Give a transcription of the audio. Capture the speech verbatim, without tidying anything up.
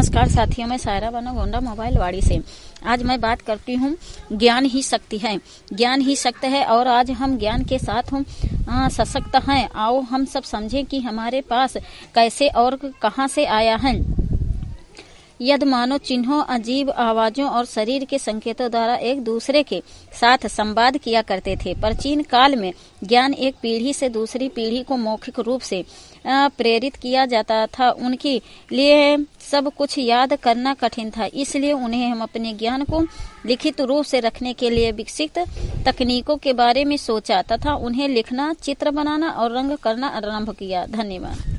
नमस्कार साथियों, मैं सायरा बानो गोंडा मोबाइल वाड़ी से। आज मैं बात करती हूँ ज्ञान ही शक्ति है। ज्ञान ही शक्ति है और आज हम ज्ञान के साथ हम सशक्त हैं। आओ हम सब समझें कि हमारे पास कैसे और कहां से आया है। यदि मानव चिन्हों, अजीब आवाजों और शरीर के संकेतों द्वारा एक दूसरे के साथ संवाद किया करते थे। प्राचीन काल में ज्ञान एक पीढ़ी से दूसरी पीढ़ी को मौखिक रूप से प्रेरित किया जाता था। उनके लिए सब कुछ याद करना कठिन था, इसलिए उन्हें हम अपने ज्ञान को लिखित रूप से रखने के लिए विकसित तकनीकों के बारे में सोचा तथा उन्हें लिखना, चित्र बनाना और रंग करना आरंभ किया। धन्यवाद।